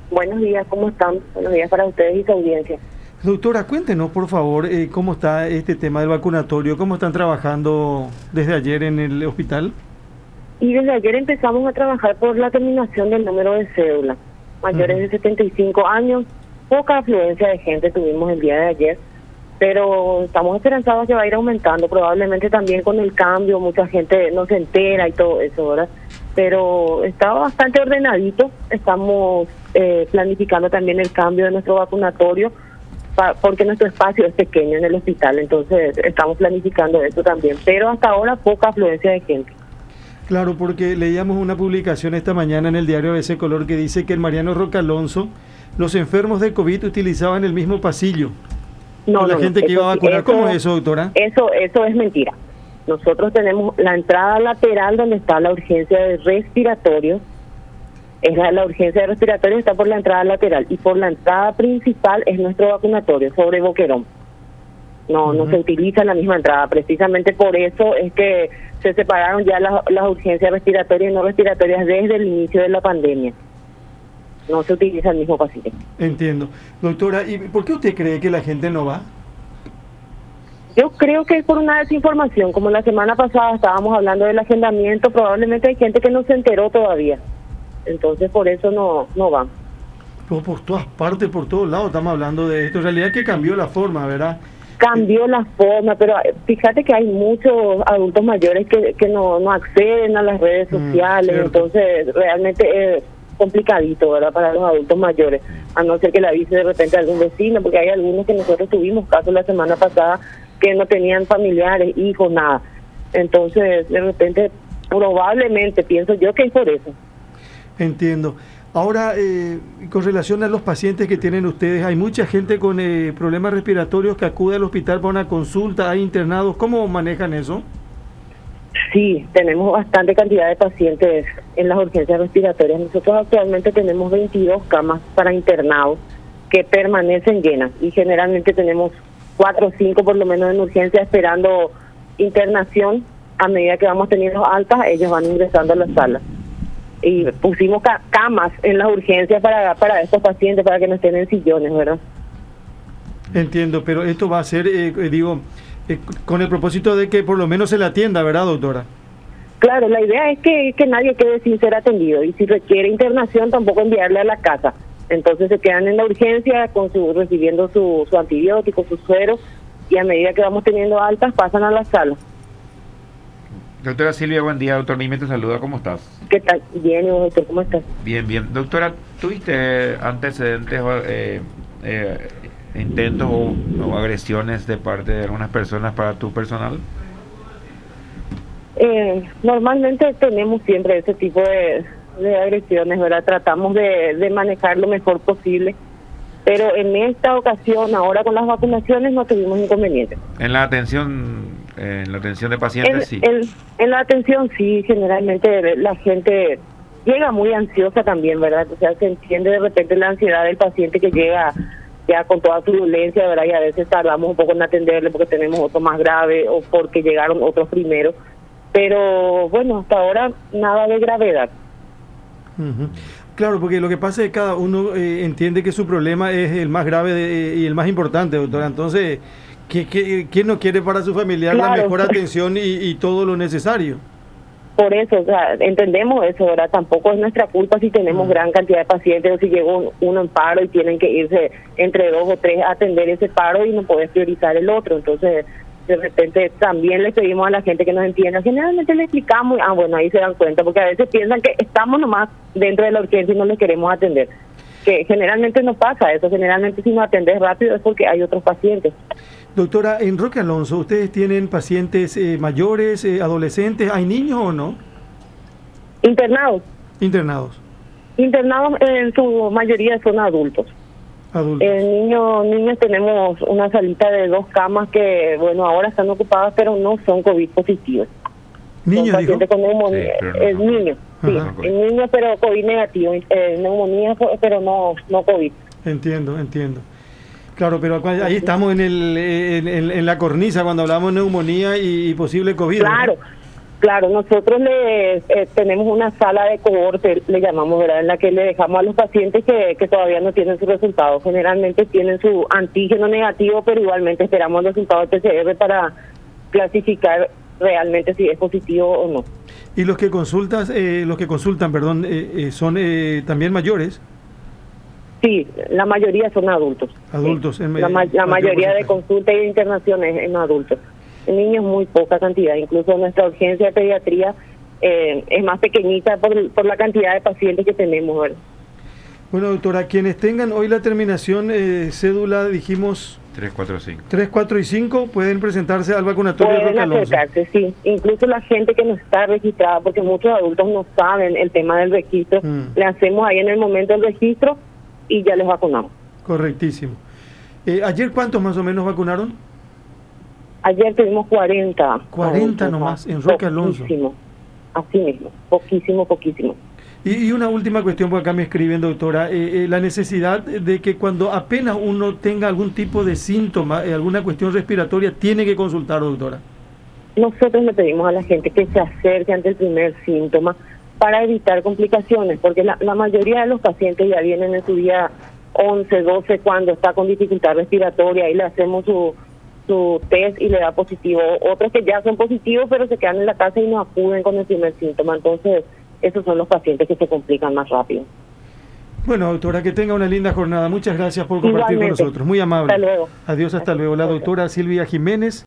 Buenos días, ¿cómo están? Buenos días para ustedes y su audiencia. Doctora, cuéntenos por favor cómo está este tema del vacunatorio, cómo están trabajando desde ayer en el hospital. Y desde ayer empezamos a trabajar por la terminación del número de cédula. Mayores de 75 años, poca afluencia de gente tuvimos el día de ayer, pero estamos esperanzados que va a ir aumentando, probablemente también con el cambio, mucha gente no se entera y todo eso, ¿verdad? Pero está bastante ordenadito, estamos planificando también el cambio de nuestro vacunatorio, porque nuestro espacio es pequeño en el hospital, entonces estamos planificando eso también, pero hasta ahora poca afluencia de gente. Claro, porque leíamos una publicación esta mañana en el diario ABC Color que dice que en Mariano Roca Alonso los enfermos de COVID utilizaban el mismo pasillo. No, la gente que iba a vacunar. ¿Cómo es eso, doctora? Eso es mentira. Nosotros tenemos la entrada lateral donde está la urgencia de respiratorio. La urgencia de respiratorio está por la entrada lateral y por la entrada principal es nuestro vacunatorio sobre Boquerón. No se utiliza la misma entrada. Precisamente por eso es que se separaron ya las urgencias respiratorias y no respiratorias desde el inicio de la pandemia. No se utiliza el mismo pasillo. Entiendo. Doctora, ¿y por qué usted cree que la gente no va? Yo creo que es por una desinformación. Como la semana pasada estábamos hablando del agendamiento, probablemente hay gente que no se enteró todavía. Entonces por eso no van. Por todas partes, por todos lados estamos hablando de esto. En realidad que cambió la forma, ¿verdad? Cambió la forma, pero fíjate que hay muchos adultos mayores que no acceden a las redes sociales, entonces realmente es complicadito, ¿verdad? Para los adultos mayores, a no ser que le avise de repente a algún vecino, porque hay algunos que nosotros tuvimos casos la semana pasada que no tenían familiares, hijos, nada. Entonces, de repente, probablemente, pienso yo que es por eso. Entiendo. Ahora, con relación a los pacientes que tienen ustedes, hay mucha gente con problemas respiratorios que acude al hospital para una consulta, hay internados, ¿cómo manejan eso? Sí, tenemos bastante cantidad de pacientes en las urgencias respiratorias. Nosotros actualmente tenemos 22 camas para internados que permanecen llenas y generalmente tenemos 4 o 5 por lo menos en urgencia esperando internación. A medida que vamos teniendo altas, ellos van ingresando a la sala. Y pusimos camas en las urgencias para estos pacientes, para que no estén en sillones, ¿verdad? Entiendo, pero esto va a ser, con el propósito de que por lo menos se le atienda, ¿verdad, doctora? Claro, la idea es que nadie quede sin ser atendido, y si requiere internación tampoco enviarle a la casa. Entonces se quedan en la urgencia recibiendo su antibiótico, su suero, y a medida que vamos teniendo altas pasan a la sala. Doctora Silvia, buen día. Doctor Mime te saluda, ¿cómo estás? ¿Qué tal? Bien, ¿y vos, doctor, cómo estás? Bien, bien. Doctora, ¿tuviste antecedentes intentos o agresiones de parte de algunas personas para tu personal? Normalmente tenemos siempre ese tipo de agresiones, ¿verdad? Tratamos de manejar lo mejor posible, pero en esta ocasión, ahora con las vacunaciones, no tuvimos inconvenientes. En la atención de pacientes, sí. En la atención, sí, generalmente la gente llega muy ansiosa también, ¿verdad? O sea, se entiende de repente la ansiedad del paciente que llega ya con toda su violencia, ¿verdad? Y a veces tardamos un poco en atenderle porque tenemos otro más grave o porque llegaron otros primero. Pero bueno, hasta ahora nada de gravedad. Claro, porque lo que pasa es que cada uno entiende que su problema es el más grave y el más importante, doctora. Entonces, ¿quién no quiere para su familiar la mejor atención y todo lo necesario? Por eso, o sea, entendemos eso, ¿verdad? Tampoco es nuestra culpa si tenemos gran cantidad de pacientes o si llegó uno en paro y tienen que irse entre 2 o 3 a atender ese paro y no podés priorizar el otro. Entonces, de repente también le pedimos a la gente que nos entienda. Generalmente le explicamos, bueno, ahí se dan cuenta, porque a veces piensan que estamos nomás dentro de la urgencia y no les queremos atender. Que generalmente no pasa eso, generalmente si no atendes rápido es porque hay otros pacientes. Doctora, en Roque Alonso, ¿ustedes tienen pacientes mayores, adolescentes? ¿Hay niños o no? Internados. Internados. Internados en su mayoría son adultos. Niños tenemos una salita de 2 camas que, bueno, ahora están ocupadas, pero no son COVID positivos. ¿Niños, dijo? Con neumonía. Es niño, sí, es niño, pero COVID negativo. Neumonía, pero no COVID. Entiendo. Claro, pero ahí estamos en la cornisa cuando hablamos de neumonía y posible COVID. Claro, Claro, nosotros tenemos una sala de cohorte, le llamamos, ¿verdad?, en la que le dejamos a los pacientes que todavía no tienen sus resultados. Generalmente tienen su antígeno negativo, pero igualmente esperamos el resultado de PCR para clasificar realmente si es positivo o no. ¿Y los que consultan, perdón, son también mayores? Sí, la mayoría son adultos. Adultos. Sí. La mayoría de consultas y de internaciones en adultos. En niños muy poca cantidad, incluso nuestra urgencia de pediatría es más pequeñita por la cantidad de pacientes que tenemos, ¿verdad? Bueno, doctora, quienes tengan hoy la terminación cédula, dijimos 3, 4, 5. 3, 4 y 5, pueden presentarse al vacunatorio de Roque Alonso. Pueden acercarse, sí. Incluso la gente que no está registrada, porque muchos adultos no saben el tema del registro, le hacemos ahí en el momento del registro y ya les vacunamos. Correctísimo. ¿Ayer cuántos más o menos vacunaron? Ayer tuvimos 40. 40 nomás, en Roque Alonso. Poquísimo, así mismo, poquísimo. Y una última cuestión, porque acá me escriben, doctora, la necesidad de que cuando apenas uno tenga algún tipo de síntoma, alguna cuestión respiratoria, tiene que consultar, doctora. Nosotros le pedimos a la gente que se acerque ante el primer síntoma para evitar complicaciones, porque la mayoría de los pacientes ya vienen en su día 11, 12, cuando está con dificultad respiratoria, y le hacemos su test y le da positivo. Otros que ya son positivos pero se quedan en la casa y no acuden con el primer síntoma. Entonces esos son los pacientes que se complican más rápido. Bueno, doctora, que tenga una linda jornada. Muchas gracias por compartir con nosotros. Muy amable. Hasta luego. Adiós, hasta luego. La doctora Silvia Jiménez.